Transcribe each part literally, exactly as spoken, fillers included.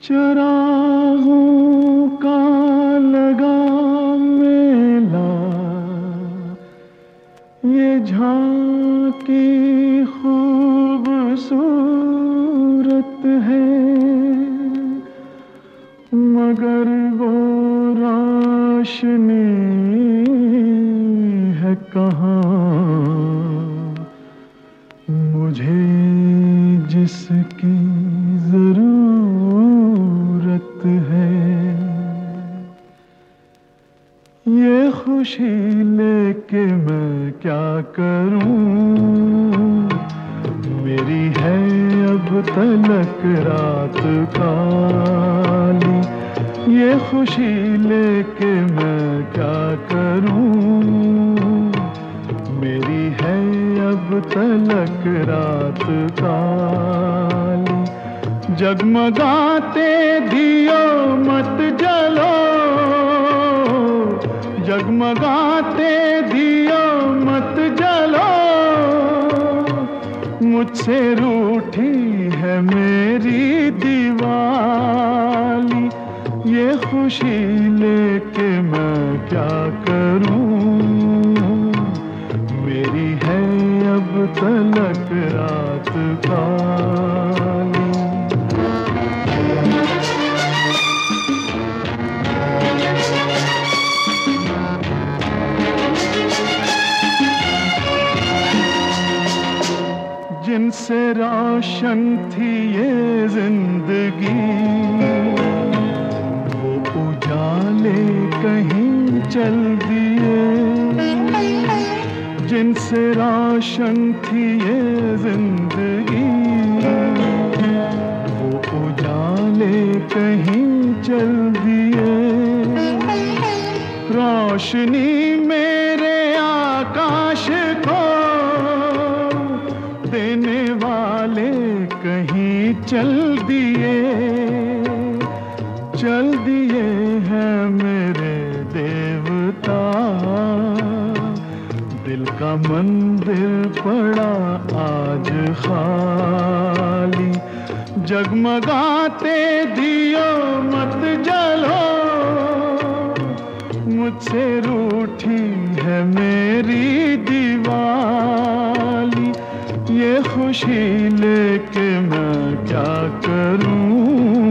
चरागों का लगा मेला, ये झांकी खूबसूरत है, मगर वो रोशनी है कहाँ मुझे जिसकी जरूरत है। ये खुशी लेके मैं क्या करूं, मेरी है अब तलक रात काली। ये खुशी लेके मैं क्या करूं, मेरी है अब तलक रात काली। जगमगाते दियो मत जलो, जगमगाते दियो मत जलो, मुझसे रूठी है मेरी दीवाली। ये खुशी लेके मैं क्या करूं, मेरी है अब तलक रात काली। जिनसे रोशन थी ये जिंदगी, वो उजाले कहीं चल दिए। जिनसे रोशन थी ये जिंदगी, वो उजाले कहीं चल दिए। रोशनी मेरे आकाश को देने वाले कहीं चल दिए, चल दिए हैं मेरे देवता। दिल का मंदिर पड़ा आज खाली। जगमगाते दियो मत जलो, मुझसे रूठी है मेरी दीवाली। ये खुशी लेके मैं क्या करूं,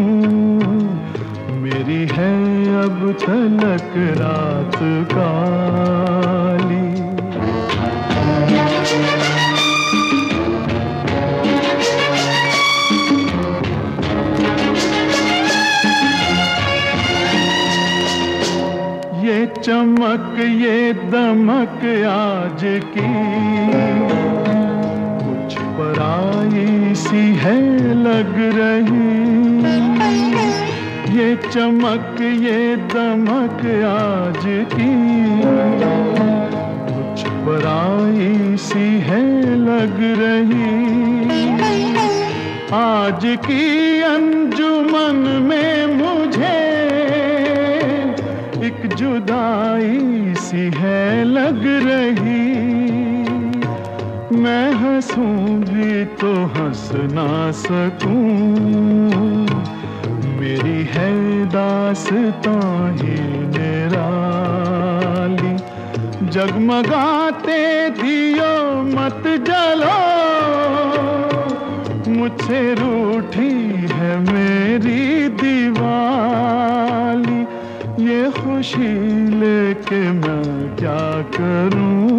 मेरी है अब तलक रात काली। ये चमक ये दमक आज की कुछ पराई सी है लग रही। ये चमक ये दमक आज की कुछ पराई सी है लग रही। आज की अंजुमन में मुझे एक जुदाई सी है लग रही। मैं हंसूं भी तो हंस ना सकूं, मेरी है दास्तां ही निराली। जगमगाते दियो मत जलो, मुझसे रूठी है मेरी दीवाली। ये खुशी लेके मैं क्या करूं,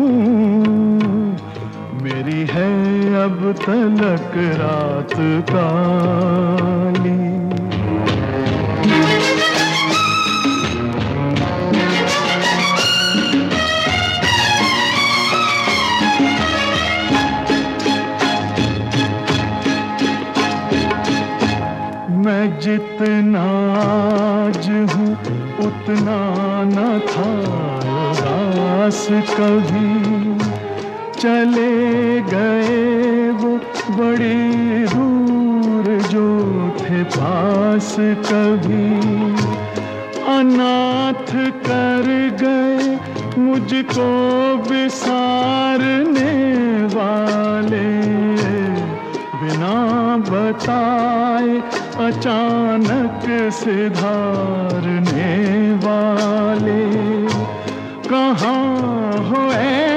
मेरी है अब तलक रात काली। मैं जितना आज हूँ उतना न था उदास कभी। चले गए वो बड़ी दूर जो थे पास कभी। अनाथ कर गए मुझको विसारने वाले, बिना बताए अचानक से धारने वाले, कहाँ हो ऐ